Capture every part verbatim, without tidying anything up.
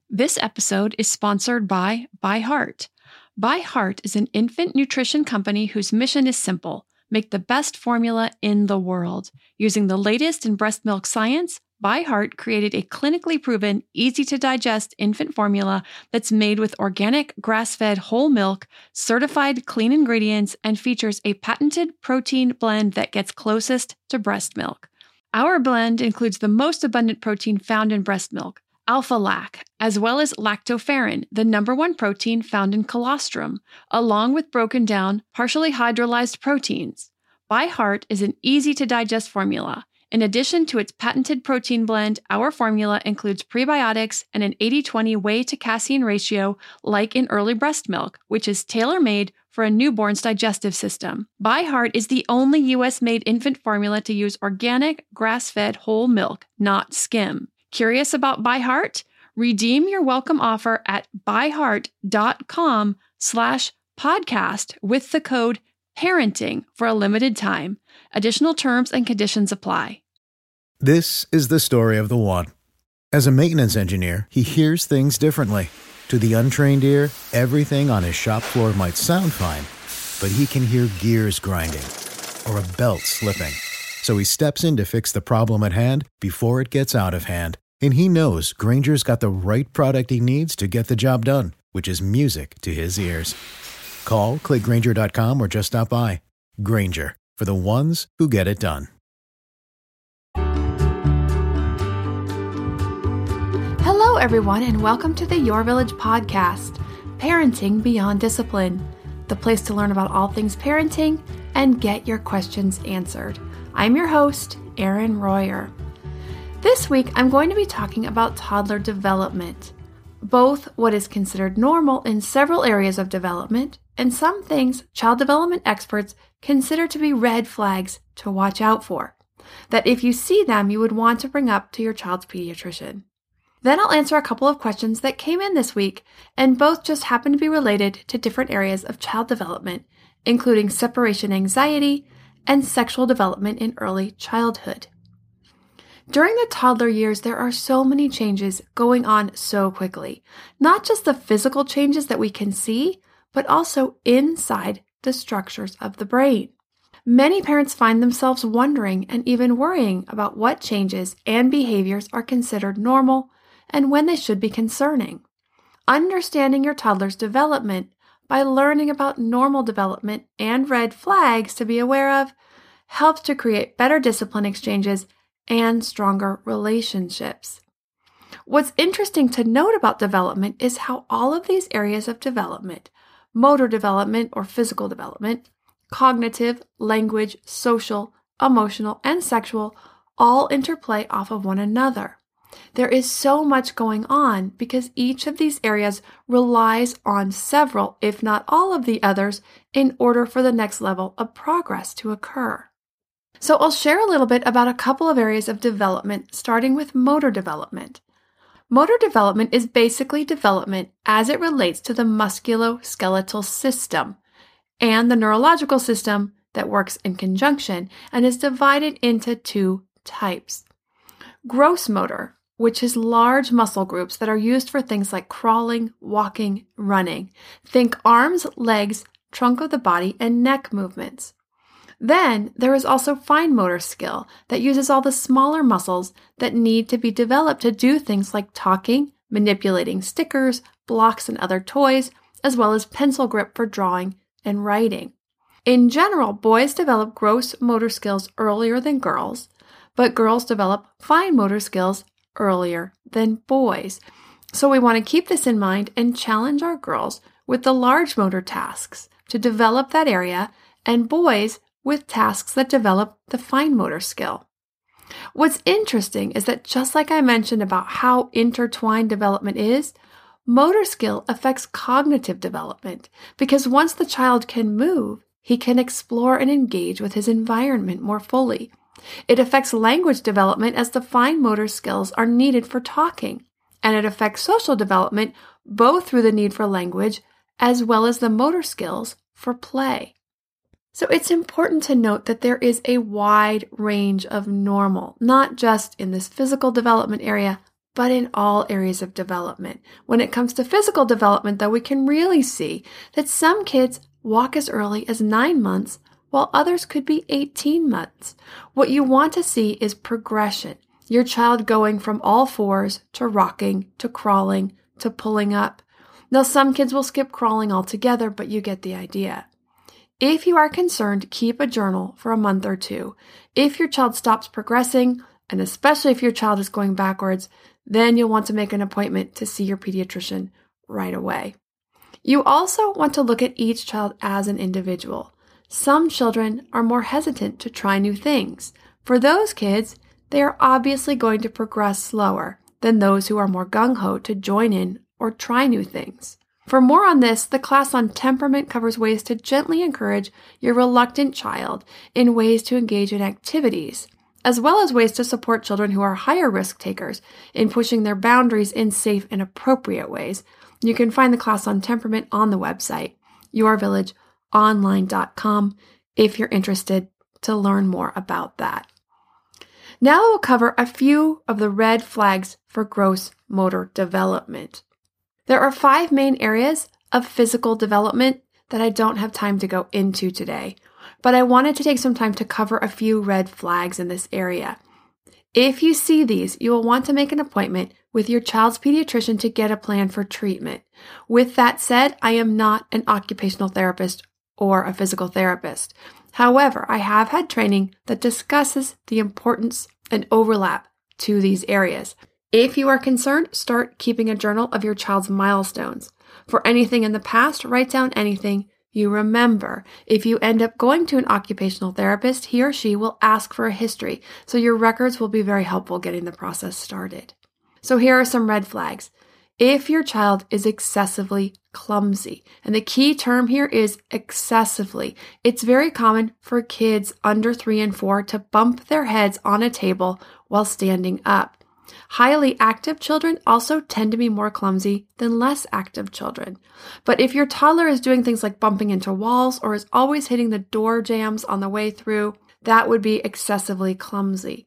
This episode is sponsored by ByHeart. ByHeart is an infant nutrition company whose mission is simple: make the best formula in the world. Using the latest in breast milk science, ByHeart created a clinically proven, easy-to-digest infant formula that's made with organic, grass-fed whole milk, certified clean ingredients, and features a patented protein blend that gets closest to breast milk. Our blend includes the most abundant protein found in breast milk, alpha-lac, as well as lactoferrin, the number one protein found in colostrum, along with broken down, partially hydrolyzed proteins. ByHeart is an easy-to-digest formula. In addition to its patented protein blend, our formula includes prebiotics and an eighty twenty whey to casein ratio like in early breast milk, which is tailor-made for a newborn's digestive system. ByHeart is the only U S-made infant formula to use organic, grass-fed whole milk, not skim. Curious about ByHeart? Redeem your welcome offer at byheart.com slash podcast with the code parenting for a limited time. Additional terms and conditions apply. This is the story of the one. As a maintenance engineer, he hears things differently. To the untrained ear, everything on his shop floor might sound fine, but he can hear gears grinding or a belt slipping. So he steps in to fix the problem at hand before it gets out of hand. And he knows Grainger's got the right product he needs to get the job done, which is music to his ears. Call, click Grainger dot com, or just stop by. Grainger, for the ones who get it done. Hello, everyone, and welcome to the Your Village podcast, Parenting Beyond Discipline, the place to learn about all things parenting and get your questions answered. I'm your host, Erin Royer. This week, I'm going to be talking about toddler development, both what is considered normal in several areas of development and some things child development experts consider to be red flags to watch out for, that if you see them, you would want to bring up to your child's pediatrician. Then I'll answer a couple of questions that came in this week, and both just happen to be related to different areas of child development, including separation anxiety and sexual development in early childhood. During the toddler years, there are so many changes going on so quickly, not just the physical changes that we can see, but also inside the structures of the brain. Many parents find themselves wondering and even worrying about what changes and behaviors are considered normal and when they should be concerning. Understanding your toddler's development by learning about normal development and red flags to be aware of helps to create better discipline exchanges and stronger relationships. What's interesting to note about development is how all of these areas of development, motor development or physical development, cognitive, language, social, emotional, and sexual, all interplay off of one another. There is so much going on because each of these areas relies on several, if not all of the others, in order for the next level of progress to occur. So I'll share a little bit about a couple of areas of development, starting with motor development. Motor development is basically development as it relates to the musculoskeletal system and the neurological system that works in conjunction and is divided into two types. Gross motor, which is large muscle groups that are used for things like crawling, walking, running. Think arms, legs, trunk of the body, and neck movements. Then there is also fine motor skill that uses all the smaller muscles that need to be developed to do things like talking, manipulating stickers, blocks, and other toys, as well as pencil grip for drawing and writing. In general, boys develop gross motor skills earlier than girls, but girls develop fine motor skills earlier than boys. So we want to keep this in mind and challenge our girls with the large motor tasks to develop that area, and boys with tasks that develop the fine motor skill. What's interesting is that just like I mentioned about how intertwined development is, motor skill affects cognitive development because once the child can move, he can explore and engage with his environment more fully. It affects language development as the fine motor skills are needed for talking, and it affects social development both through the need for language as well as the motor skills for play. So it's important to note that there is a wide range of normal, not just in this physical development area, but in all areas of development. When it comes to physical development, though, we can really see that some kids walk as early as nine months, while others could be eighteen months. What you want to see is progression. Your child going from all fours to rocking, to crawling, to pulling up. Now, some kids will skip crawling altogether, but you get the idea. If you are concerned, keep a journal for a month or two. If your child stops progressing, and especially if your child is going backwards, then you'll want to make an appointment to see your pediatrician right away. You also want to look at each child as an individual. Some children are more hesitant to try new things. For those kids, they are obviously going to progress slower than those who are more gung-ho to join in or try new things. For more on this, the class on temperament covers ways to gently encourage your reluctant child in ways to engage in activities, as well as ways to support children who are higher risk takers in pushing their boundaries in safe and appropriate ways. You can find the class on temperament on the website, your village online dot com, if you're interested to learn more about that. Now we'll cover a few of the red flags for gross motor development. There are five main areas of physical development that I don't have time to go into today, but I wanted to take some time to cover a few red flags in this area. If you see these, you will want to make an appointment with your child's pediatrician to get a plan for treatment. With that said, I am not an occupational therapist or a physical therapist. However, I have had training that discusses the importance and overlap to these areas. If you are concerned, start keeping a journal of your child's milestones. For anything in the past, write down anything you remember. If you end up going to an occupational therapist, he or she will ask for a history, so your records will be very helpful getting the process started. So here are some red flags. If your child is excessively clumsy, and the key term here is excessively, it's very common for kids under three and four to bump their heads on a table while standing up. Highly active children also tend to be more clumsy than less active children. But if your toddler is doing things like bumping into walls or is always hitting the door jambs on the way through, that would be excessively clumsy.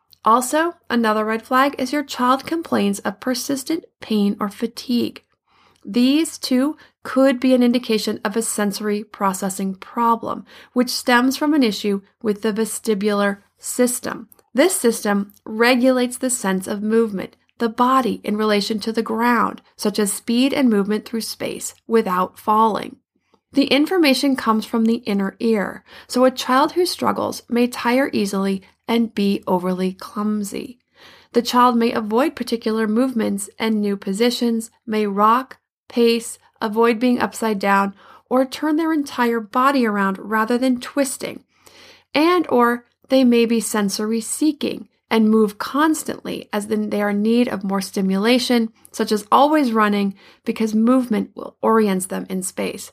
Also, another red flag is your child complains of persistent pain or fatigue. These two could be an indication of a sensory processing problem, which stems from an issue with the vestibular system. This system regulates the sense of movement, the body in relation to the ground, such as speed and movement through space without falling. The information comes from the inner ear, so a child who struggles may tire easily and be overly clumsy. The child may avoid particular movements and new positions, may rock, pace, avoid being upside down, or turn their entire body around rather than twisting, and or they may be sensory seeking and move constantly as they are in need of more stimulation, such as always running, because movement will orient them in space.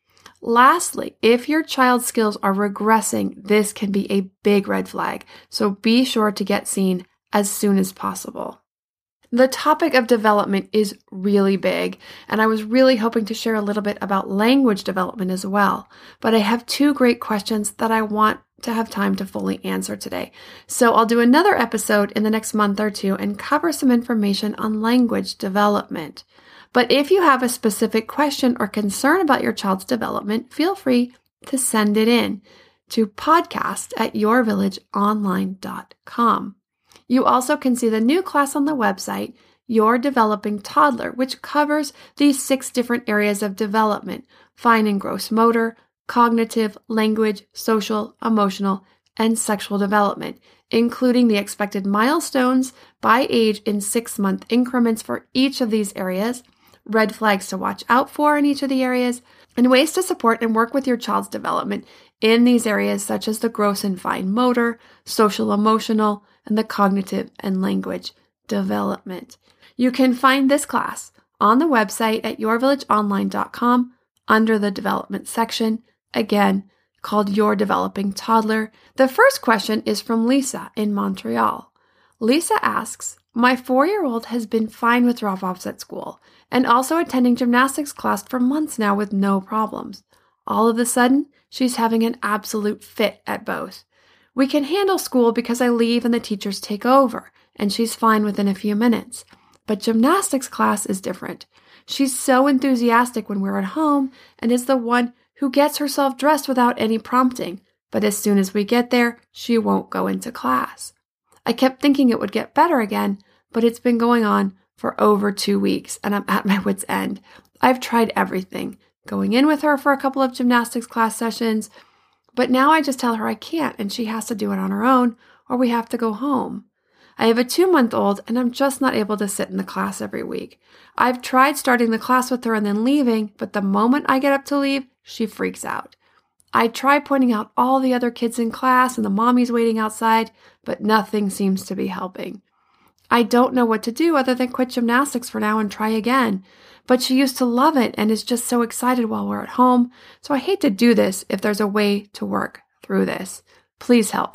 Lastly, if your child's skills are regressing, this can be a big red flag, so be sure to get seen as soon as possible. The topic of development is really big, and I was really hoping to share a little bit about language development as well, but I have two great questions that I want to have time to fully answer today. So I'll do another episode in the next month or two and cover some information on language development. But if you have a specific question or concern about your child's development, feel free to send it in to podcast at your village online dot com. You also can see the new class on the website, Your Developing Toddler, which covers these six different areas of development: fine and gross motor, cognitive, language, social, emotional, and sexual development, including the expected milestones by age in six-month increments for each of these areas, red flags to watch out for in each of the areas, and ways to support and work with your child's development in these areas such as the gross and fine motor, social, emotional, and the cognitive and language development. You can find this class on the website at your village online dot com under the development section, again, called Your Developing Toddler. The first question is from Lisa in Montreal. Lisa asks, my four-year-old has been fine with drop-offs at school and also attending gymnastics class for months now with no problems. All of a sudden, she's having an absolute fit at both. We can handle school because I leave and the teachers take over, and she's fine within a few minutes. But gymnastics class is different. She's so enthusiastic when we're at home and is the one who gets herself dressed without any prompting. But as soon as we get there, she won't go into class. I kept thinking it would get better again, but it's been going on for over two weeks and I'm at my wit's end. I've tried everything, going in with her for a couple of gymnastics class sessions, but now I just tell her I can't and she has to do it on her own or we have to go home. I have a two-month-old and I'm just not able to sit in the class every week. I've tried starting the class with her and then leaving, but the moment I get up to leave, she freaks out. I try pointing out all the other kids in class and the mommies waiting outside, but nothing seems to be helping. I don't know what to do other than quit gymnastics for now and try again. But she used to love it and is just so excited while we're at home. So I hate to do this if there's a way to work through this. Please help.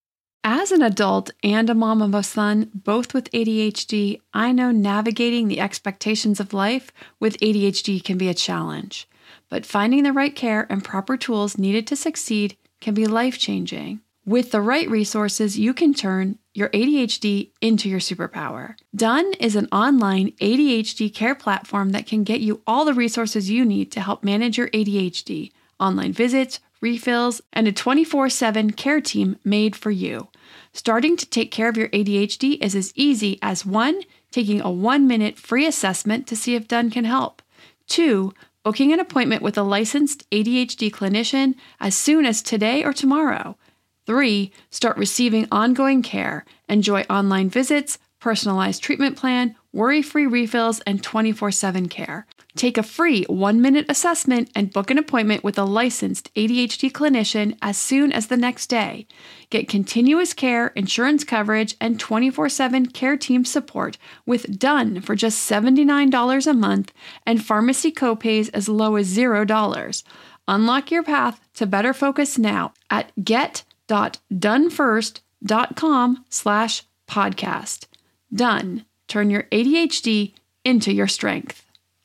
As an adult and a mom of a son, both with A D H D, I know navigating the expectations of life with A D H D can be a challenge. But finding the right care and proper tools needed to succeed can be life-changing. With the right resources, you can turn your A D H D into your superpower. Done is an online A D H D care platform that can get you all the resources you need to help manage your A D H D, online visits, refills, and a twenty-four seven care team made for you. Starting to take care of your A D H D is as easy as one, taking a one-minute free assessment to see if Done can help. Two, booking an appointment with a licensed A D H D clinician as soon as today or tomorrow. Three, start receiving ongoing care. Enjoy online visits, personalized treatment plan, worry-free refills, and twenty-four seven care. Take a free one-minute assessment and book an appointment with a licensed A D H D clinician as soon as the next day. Get continuous care, insurance coverage, and twenty-four seven care team support with Done for just seventy-nine dollars a month and pharmacy copays as low as zero dollars. Unlock your path to better focus now at get dot done first dot com slash podcast. Done. Turn your A D H D into your strength.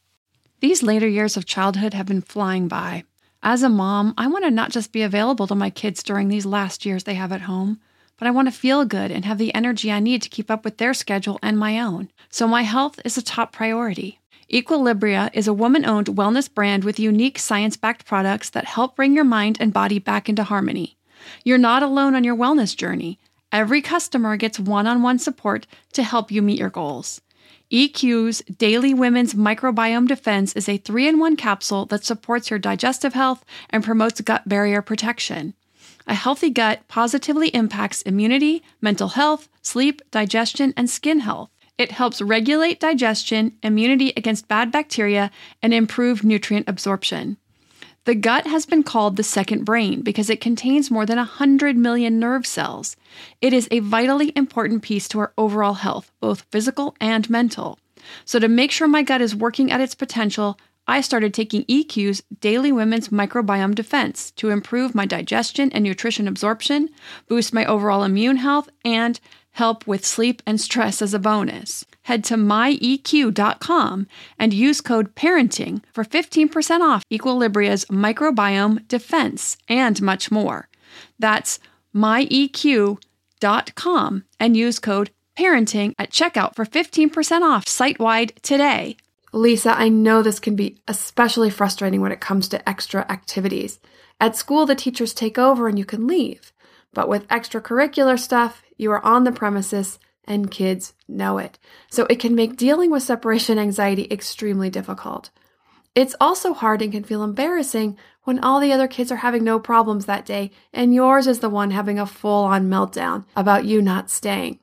These later years of childhood have been flying by. As a mom, I want to not just be available to my kids during these last years they have at home, but I want to feel good and have the energy I need to keep up with their schedule and my own. So my health is a top priority. Equilibria is a woman-owned wellness brand with unique science-backed products that help bring your mind and body back into harmony. You're not alone on your wellness journey. Every customer gets one-on-one support to help you meet your goals. E Q's Daily Women's Microbiome Defense is a three in one capsule that supports your digestive health and promotes gut barrier protection. A healthy gut positively impacts immunity, mental health, sleep, digestion, and skin health. It helps regulate digestion, immunity against bad bacteria, and improve nutrient absorption. The gut has been called the second brain because it contains more than one hundred million nerve cells. It is a vitally important piece to our overall health, both physical and mental. So to make sure my gut is working at its potential, I started taking E Q's Daily Women's Microbiome Defense to improve my digestion and nutrition absorption, boost my overall immune health, and help with sleep and stress as a bonus. Head to my E Q dot com and use code PARENTING for fifteen percent off Equilibria's Microbiome Defense and much more. That's my E Q dot com and use code PARENTING at checkout for fifteen percent off site-wide today. Lisa, I know this can be especially frustrating when it comes to extra activities. At school, the teachers take over and you can leave. But with extracurricular stuff, you are on the premises and kids know it. So it can make dealing with separation anxiety extremely difficult. It's also hard and can feel embarrassing when all the other kids are having no problems that day and yours is the one having a full-on meltdown about you not staying.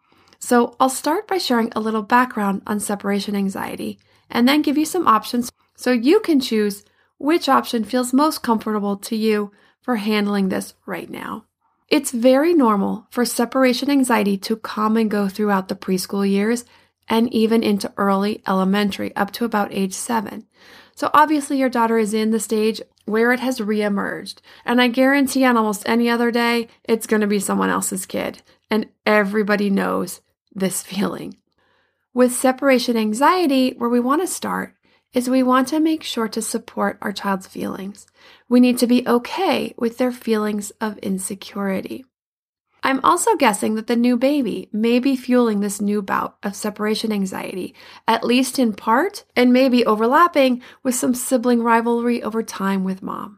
So I'll start by sharing a little background on separation anxiety and then give you some options so you can choose which option feels most comfortable to you for handling this right now. It's very normal for separation anxiety to come and go throughout the preschool years and even into early elementary up to about age seven. So obviously your daughter is in the stage where it has reemerged. And I guarantee on almost any other day, it's going to be someone else's kid. And everybody knows this feeling. With separation anxiety, where we want to start is we want to make sure to support our child's feelings. We need to be okay with their feelings of insecurity. I'm also guessing that the new baby may be fueling this new bout of separation anxiety, at least in part, and maybe overlapping with some sibling rivalry over time with mom.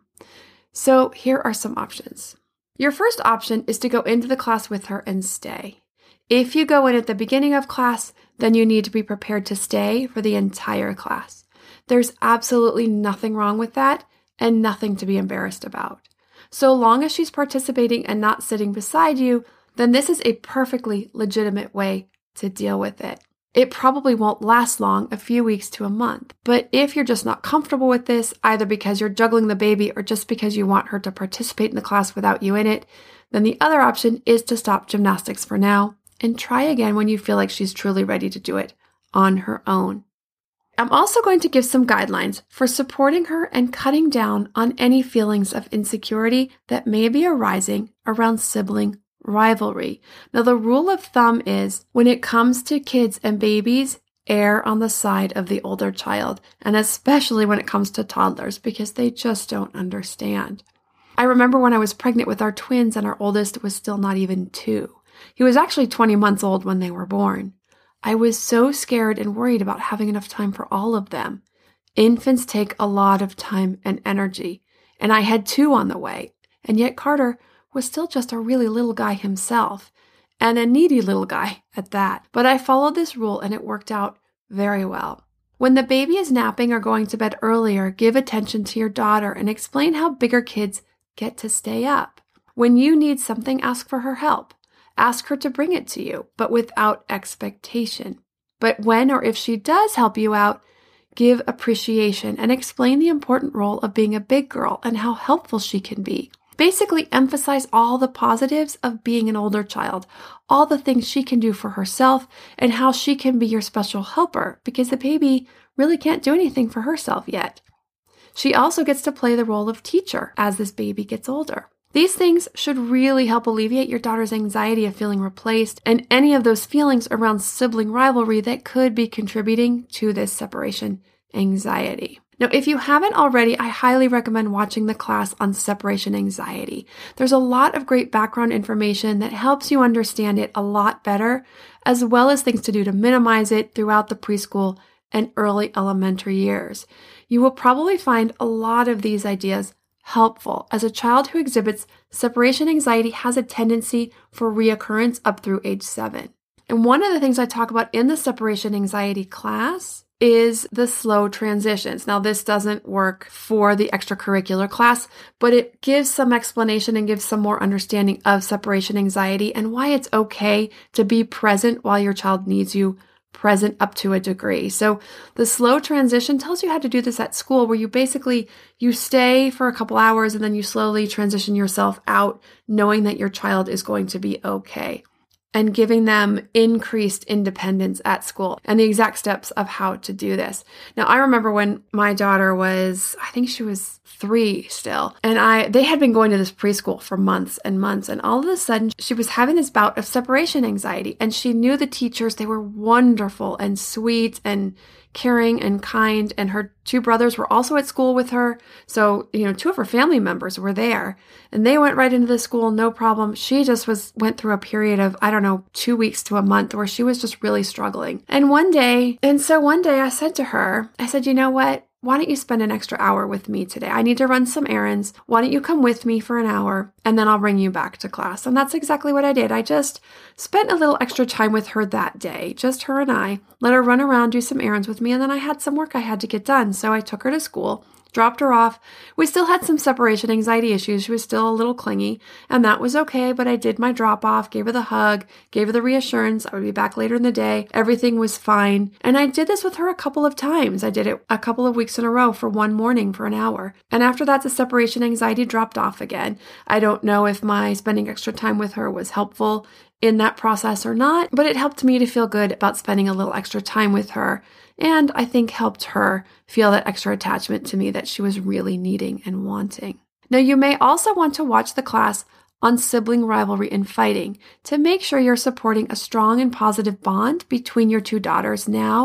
So here are some options. Your first option is to go into the class with her and stay. If you go in at the beginning of class, then you need to be prepared to stay for the entire class. There's absolutely nothing wrong with that and nothing to be embarrassed about. So long as she's participating and not sitting beside you, then this is a perfectly legitimate way to deal with it. It probably won't last long, a few weeks to a month. But if you're just not comfortable with this, either because you're juggling the baby or just because you want her to participate in the class without you in it, then the other option is to stop gymnastics for now and try again when you feel like she's truly ready to do it on her own. I'm also going to give some guidelines for supporting her and cutting down on any feelings of insecurity that may be arising around sibling rivalry. Now, the rule of thumb is when it comes to kids and babies, err on the side of the older child, and especially when it comes to toddlers because they just don't understand. I remember when I was pregnant with our twins and our oldest was still not even two. He was actually twenty months old when they were born. I was so scared and worried about having enough time for all of them. Infants take a lot of time and energy, and I had two on the way, and yet Carter was still just a really little guy himself, and a needy little guy at that. But I followed this rule and it worked out very well. When the baby is napping or going to bed earlier, give attention to your daughter and explain how bigger kids get to stay up. When you need something, ask for her help. Ask her to bring it to you, but without expectation. But when or if she does help you out, give appreciation and explain the important role of being a big girl and how helpful she can be. Basically, emphasize all the positives of being an older child, all the things she can do for herself, and how she can be your special helper, because the baby really can't do anything for herself yet. She also gets to play the role of teacher as this baby gets older. These things should really help alleviate your daughter's anxiety of feeling replaced and any of those feelings around sibling rivalry that could be contributing to this separation anxiety. Now, if you haven't already, I highly recommend watching the class on separation anxiety. There's a lot of great background information that helps you understand it a lot better, as well as things to do to minimize it throughout the preschool and early elementary years. You will probably find a lot of these ideas helpful, as a child who exhibits separation anxiety has a tendency for reoccurrence up through age seven. And one of the things I talk about in the separation anxiety class is the slow transitions. Now, this doesn't work for the extracurricular class, but it gives some explanation and gives some more understanding of separation anxiety and why it's okay to be present while your child needs you present up to a degree. So the slow transition tells you how to do this at school, where you basically, you stay for a couple hours and then you slowly transition yourself out, knowing that your child is going to be okay, and giving them increased independence at school and the exact steps of how to do this. Now, I remember when my daughter was, I think she was three still, and I they had been going to this preschool for months and months, and all of a sudden she was having this bout of separation anxiety, and she knew the teachers. They were wonderful and sweet and caring and kind, and her two brothers were also at school with her. So, you know, two of her family members were there, and they went right into the school, no problem. She just was went through a period of, I don't know, two weeks to a month where she was just really struggling. And one day, and so one day I said to her, I said, you know what? Why don't you spend an extra hour with me today? I need to run some errands. Why don't you come with me for an hour and then I'll bring you back to class? And that's exactly what I did. I just spent a little extra time with her that day, just her and I, let her run around, do some errands with me. And then I had some work I had to get done. So I took her to school, dropped her off. We still had some separation anxiety issues. She was still a little clingy, and that was okay, but I did my drop off, gave her the hug, gave her the reassurance I would be back later in the day. Everything was fine. And I did this with her a couple of times. I did it a couple of weeks in a row for one morning for an hour. And after that, the separation anxiety dropped off again. I don't know if my spending extra time with her was helpful in that process or not, but it helped me to feel good about spending a little extra time with her. And I think helped her feel that extra attachment to me that she was really needing and wanting. Now, you may also want to watch the class on sibling rivalry and fighting to make sure you're supporting a strong and positive bond between your two daughters now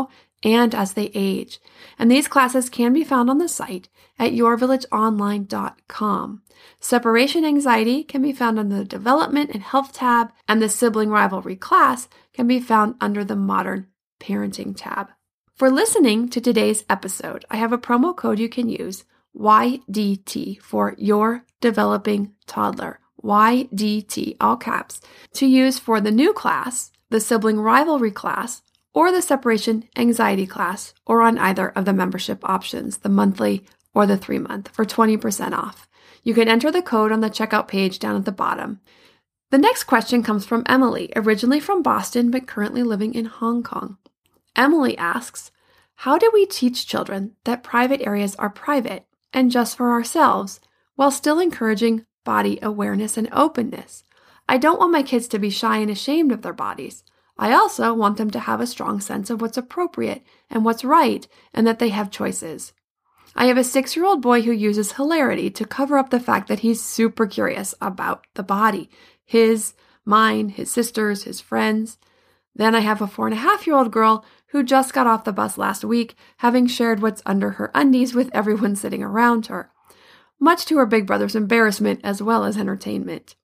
and as they age. And these classes can be found on the site at your village online dot com. Separation anxiety can be found under the Development and Health tab, and the Sibling Rivalry class can be found under the Modern Parenting tab. For listening to today's episode, I have a promo code you can use, Y D T, for Your Developing Toddler, Y D T, all caps, to use for the new class, the Sibling Rivalry class, or the Separation Anxiety class, or on either of the membership options, the monthly or the three-month, for twenty percent off. You can enter the code on the checkout page down at the bottom. The next question comes from Emily, originally from Boston, but currently living in Hong Kong. Emily asks, how do we teach children that private areas are private and just for ourselves, while still encouraging body awareness and openness? I don't want my kids to be shy and ashamed of their bodies. I also want them to have a strong sense of what's appropriate and what's right, and that they have choices. I have a six-year-old boy who uses hilarity to cover up the fact that he's super curious about the body. His, mine, his sister's, his friends. Then I have a four-and-a-half-year-old girl who just got off the bus last week, having shared what's under her undies with everyone sitting around her, much to her big brother's embarrassment as well as entertainment.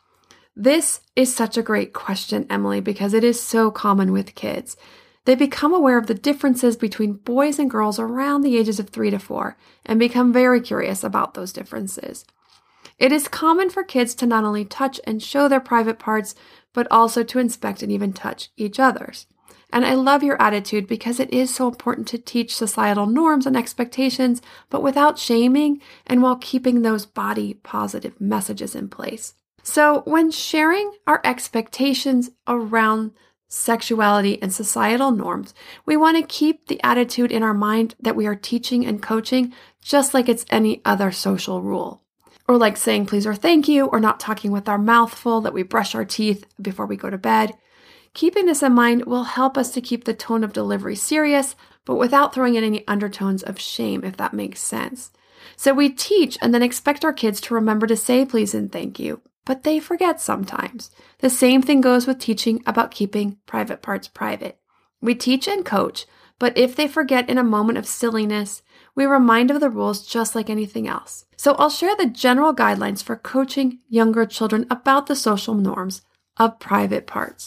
This is such a great question, Emily, because it is so common with kids. They become aware of the differences between boys and girls around the ages of three to four and become very curious about those differences. It is common for kids to not only touch and show their private parts, but also to inspect and even touch each other's. And I love your attitude because it is so important to teach societal norms and expectations, but without shaming and while keeping those body positive messages in place. So when sharing our expectations around sexuality and societal norms, we want to keep the attitude in our mind that we are teaching and coaching just like it's any other social rule. Or like saying please or thank you, or not talking with our mouth full, that we brush our teeth before we go to bed. Keeping this in mind will help us to keep the tone of delivery serious, but without throwing in any undertones of shame, if that makes sense. So we teach and then expect our kids to remember to say please and thank you, but they forget sometimes. The same thing goes with teaching about keeping private parts private. We teach and coach, but if they forget in a moment of silliness, we remind of the rules just like anything else. So I'll share the general guidelines for coaching younger children about the social norms of private parts.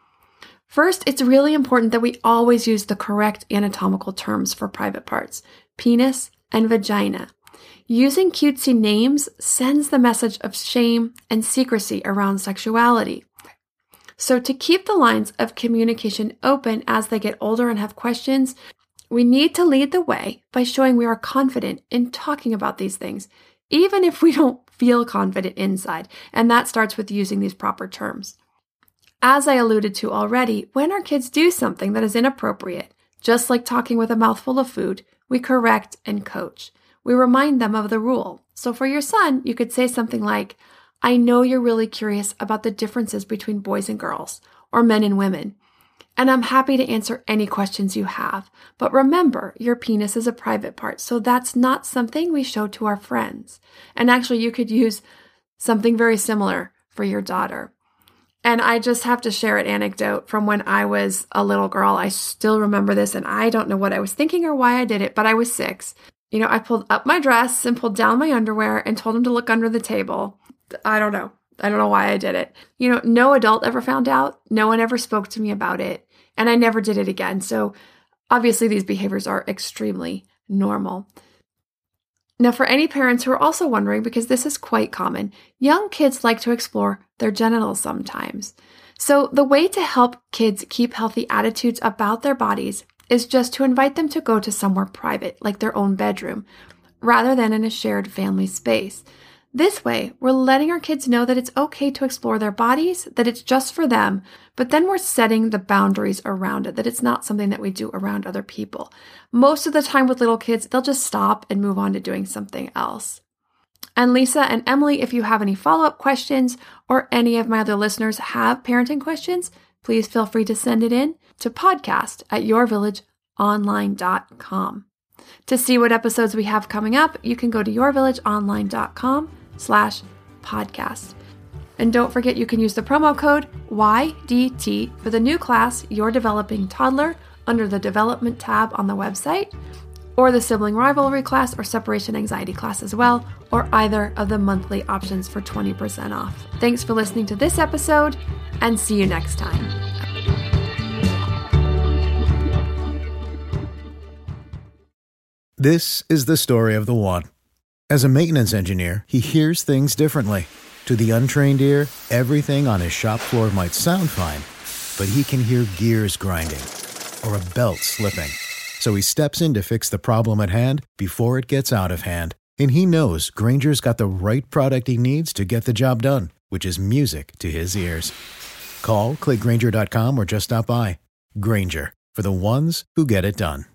First, it's really important that we always use the correct anatomical terms for private parts, penis and vagina. Using cutesy names sends the message of shame and secrecy around sexuality. So to keep the lines of communication open as they get older and have questions, we need to lead the way by showing we are confident in talking about these things, even if we don't feel confident inside, and that starts with using these proper terms. As I alluded to already, when our kids do something that is inappropriate, just like talking with a mouthful of food, we correct and coach. We remind them of the rule. So for your son, you could say something like, I know you're really curious about the differences between boys and girls, or men and women, and I'm happy to answer any questions you have. But remember, your penis is a private part, so that's not something we show to our friends. And actually, you could use something very similar for your daughter. And I just have to share an anecdote from when I was a little girl. I still remember this, and I don't know what I was thinking or why I did it, but I was six. You know, I pulled up my dress and pulled down my underwear and told him to look under the table. I don't know. I don't know why I did it. You know, no adult ever found out. No one ever spoke to me about it. And I never did it again. So obviously these behaviors are extremely normal. Now, for any parents who are also wondering, because this is quite common, young kids like to explore their genitals sometimes. So the way to help kids keep healthy attitudes about their bodies is just to invite them to go to somewhere private, like their own bedroom, rather than in a shared family space. This way, we're letting our kids know that it's okay to explore their bodies, that it's just for them, but then we're setting the boundaries around it, that it's not something that we do around other people. Most of the time with little kids, they'll just stop and move on to doing something else. And Lisa and Emily, if you have any follow-up questions, or any of my other listeners have parenting questions, please feel free to send it in to podcast at your village online dot com. To see what episodes we have coming up, you can go to your village online dot com slash podcast. And don't forget, you can use the promo code Y D T for the new class, Your Developing Toddler, under the Development tab on the website, or the Sibling Rivalry class or Separation Anxiety class as well, or either of the monthly options for twenty percent off. Thanks for listening to this episode, and see you next time. This is the story of the one. As a maintenance engineer, he hears things differently. To the untrained ear, everything on his shop floor might sound fine, but he can hear gears grinding or a belt slipping. So he steps in to fix the problem at hand before it gets out of hand. And he knows Grainger's got the right product he needs to get the job done, which is music to his ears. Call, click Grainger dot com, or just stop by. Grainger, for the ones who get it done.